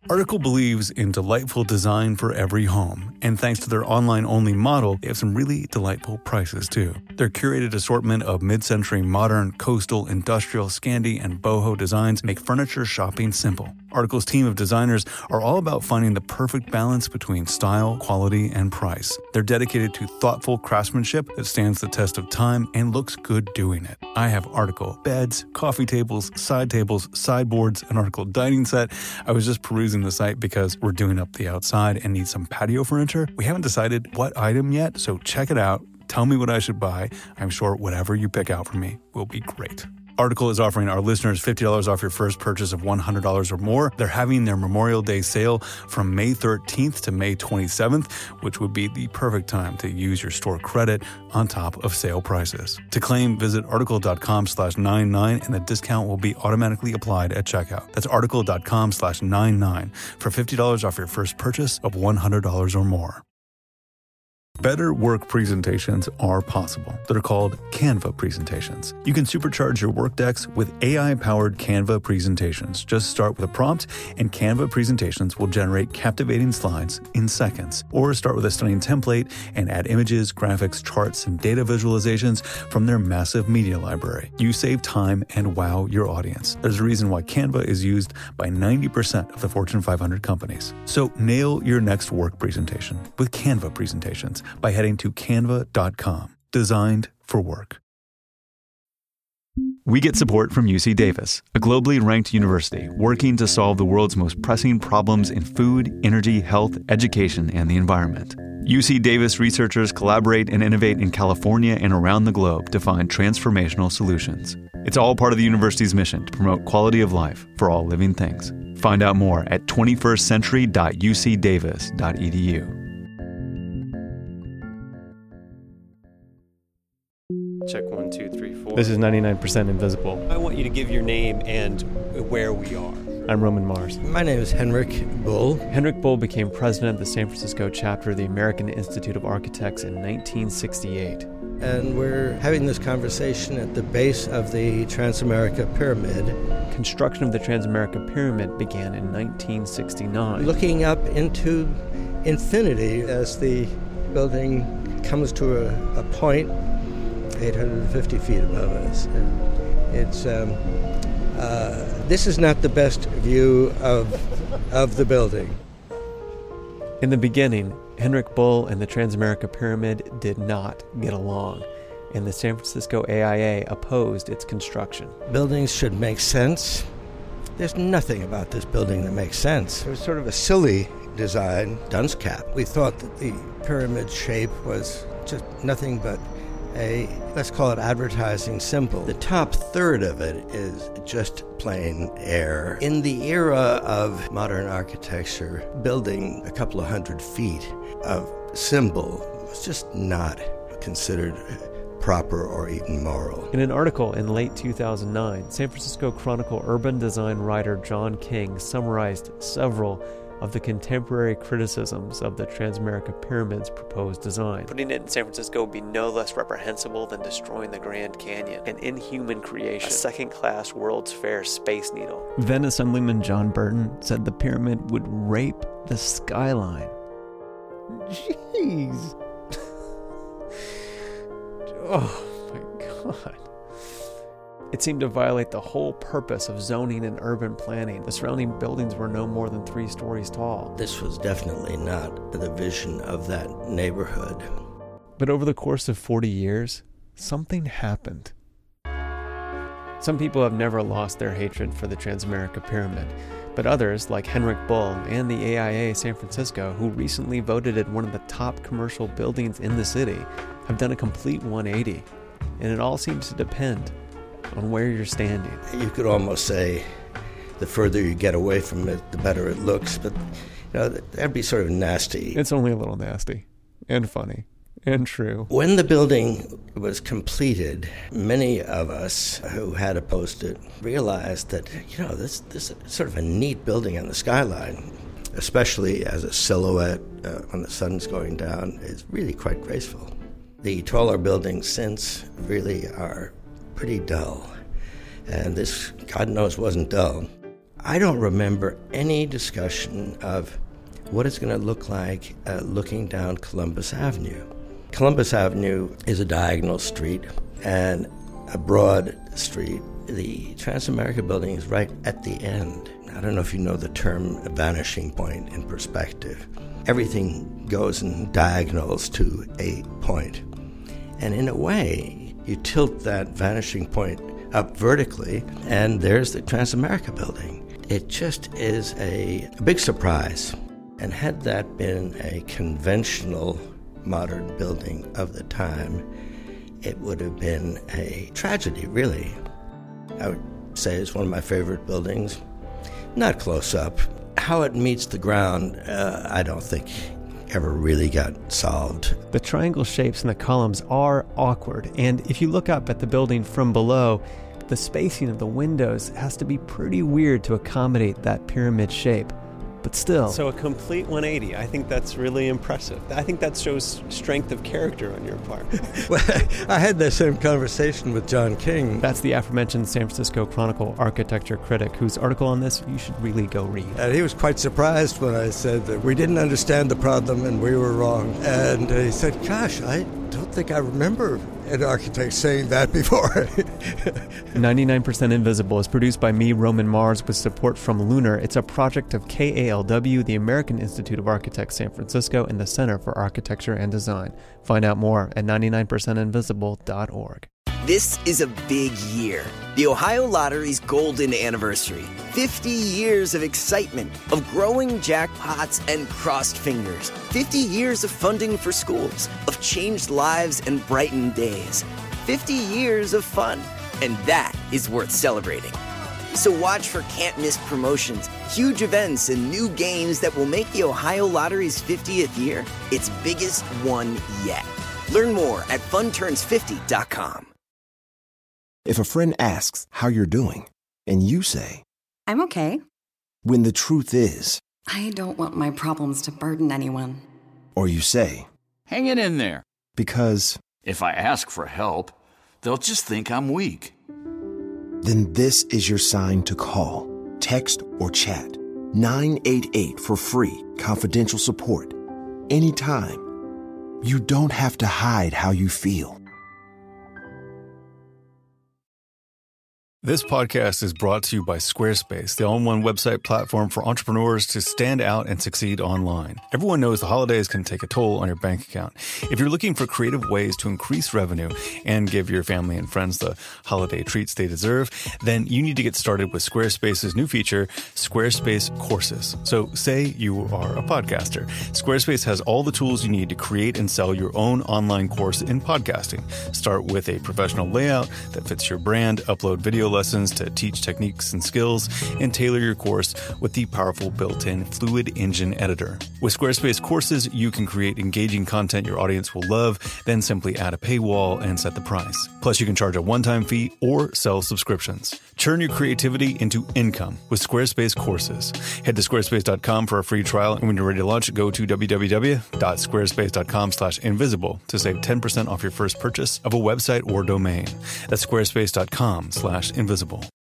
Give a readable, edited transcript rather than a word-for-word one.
Article believes in delightful design for every home, and thanks to their online-only model, they have some really delightful prices too. Their curated assortment of mid-century modern, coastal, industrial, Scandi, and boho designs make furniture shopping simple. Article's team of designers are all about finding the perfect balance between style, quality, and price. They're dedicated to thoughtful craftsmanship that stands the test of time and looks good doing it. I have Article beds, coffee tables, sideboards, an Article dining set. I was just perusing the site because we're doing up the outside and need some patio furniture. We haven't decided what item yet, so check it out. Tell me what I should buy. I'm sure whatever you pick out for me will be great. Article is offering our listeners $50 off your first purchase of $100 or more. They're having their Memorial Day sale from May 13th to May 27th, which would be the perfect time to use your store credit on top of sale prices. To claim, visit article.com/99 and the discount will be automatically applied at checkout. That's article.com/99 for $50 off your first purchase of $100 or more. Better work presentations are possible. They're called Canva presentations. You can supercharge your work decks with AI-powered Canva presentations. Just start with a prompt, and Canva presentations will generate captivating slides in seconds. Or start with a stunning template and add images, graphics, charts, and data visualizations from their massive media library. You save time and wow your audience. There's a reason why Canva is used by 90% of the Fortune 500 companies. So nail your next work presentation with Canva presentations by heading to canva.com. Designed for work. We get support from UC Davis, a globally ranked university working to solve the world's most pressing problems in food, energy, health, education, and the environment. UC Davis researchers collaborate and innovate in California and around the globe to find transformational solutions. It's all part of the university's mission to promote quality of life for all living things. Find out more at 21stcentury.ucdavis.edu. Check 1, 2, 3, 4. This is 99% Invisible. I want you to give your name and where we are. I'm Roman Mars. My name is Henrik Bull. Henrik Bull became president of the San Francisco chapter of the American Institute of Architects in 1968. And we're having this conversation at the base of the Transamerica Pyramid. Construction of the Transamerica Pyramid began in 1969. Looking up into infinity as the building comes to a point 850 feet above us. And it's this is not the best view of the building. In the beginning, Henrik Bull and the Transamerica Pyramid did not get along, and the San Francisco AIA opposed its construction. Buildings should make sense. There's nothing about this building that makes sense. It was sort of a silly design, dunce cap. We thought that the pyramid shape was just nothing but a, let's call it, advertising symbol. The top third of it is just plain air. In the era of modern architecture, building a couple of 100 feet of symbol was just not considered proper or even moral. In an article in late 2009, San Francisco Chronicle urban design writer John King summarized several of the contemporary criticisms of the Transamerica Pyramid's proposed design. Putting it in San Francisco would be no less reprehensible than destroying the Grand Canyon, an inhuman creation, a second-class World's Fair Space Needle. Then Assemblyman John Burton said the pyramid would rape the skyline. Jeez. Oh my God. It seemed to violate the whole purpose of zoning and urban planning. The surrounding buildings were no more than 3 stories tall. This was definitely not the vision of that neighborhood. But over the course of 40 years, something happened. Some people have never lost their hatred for the Transamerica Pyramid, but others, like Henrik Bull and the AIA San Francisco, who recently voted it one of the top commercial buildings in the city, have done a complete 180. And it all seems to depend on where you're standing. You could almost say the further you get away from it, the better it looks, but that'd be sort of nasty. It's only a little nasty and funny and true. When the building was completed, many of us who had opposed it realized that, this is sort of a neat building on the skyline, especially as a silhouette when the sun's going down, is really quite graceful. The taller buildings since really are pretty dull. And this, God knows, wasn't dull. I don't remember any discussion of what it's going to look like looking down Columbus Avenue. Columbus Avenue is a diagonal street and a broad street. The Transamerica building is right at the end. I don't know if you know the term vanishing point in perspective. Everything goes in diagonals to a point. And in a way, you tilt that vanishing point up vertically, and there's the Transamerica building. It just is a big surprise. And had that been a conventional modern building of the time, it would have been a tragedy, really. I would say it's one of my favorite buildings. Not close up. How it meets the ground, I don't think ever really got solved. The triangle shapes in the columns are awkward, and if you look up at the building from below, the spacing of the windows has to be pretty weird to accommodate that pyramid shape. But still. So a complete 180. I think that's really impressive. I think that shows strength of character on your part. Well, I had that same conversation with John King. That's the aforementioned San Francisco Chronicle architecture critic whose article on this you should really go read. And he was quite surprised when I said that we didn't understand the problem and we were wrong. And he said, gosh, I don't think I remember an architect saying that before. 99% Invisible is produced by me, Roman Mars, with support from Lunar. It's a project of KALW, the American Institute of Architects San Francisco, and the Center for Architecture and Design. Find out more at 99percentinvisible.org. This is a big year. The Ohio Lottery's golden anniversary. 50 years of excitement, of growing jackpots and crossed fingers. 50 years of funding for schools, of changed lives and brightened days. 50 years of fun, and that is worth celebrating. So watch for can't-miss promotions, huge events, and new games that will make the Ohio Lottery's 50th year its biggest one yet. Learn more at funturns50.com. If a friend asks how you're doing, and you say, I'm okay. When the truth is, I don't want my problems to burden anyone. Or you say, hang it in there. Because if I ask for help, they'll just think I'm weak. Then this is your sign to call, text, or chat 988 for free, confidential support. Anytime. You don't have to hide how you feel. This podcast is brought to you by Squarespace, the all-in-one website platform for entrepreneurs to stand out and succeed online. Everyone knows the holidays can take a toll on your bank account. If you're looking for creative ways to increase revenue and give your family and friends the holiday treats they deserve, then you need to get started with Squarespace's new feature, Squarespace Courses. So say you are a podcaster. Squarespace has all the tools you need to create and sell your own online course in podcasting. Start with a professional layout that fits your brand, upload video lessons to teach techniques and skills, and tailor your course with the powerful built-in Fluid Engine editor. With Squarespace Courses, you can create engaging content your audience will love, then simply add a paywall and set the price. Plus, you can charge a one-time fee or sell subscriptions. Turn your creativity into income with Squarespace Courses. Head to squarespace.com for a free trial, and when you're ready to launch, go to www.squarespace.com/invisible to save 10% off your first purchase of a website or domain. That's squarespace.com/invisible.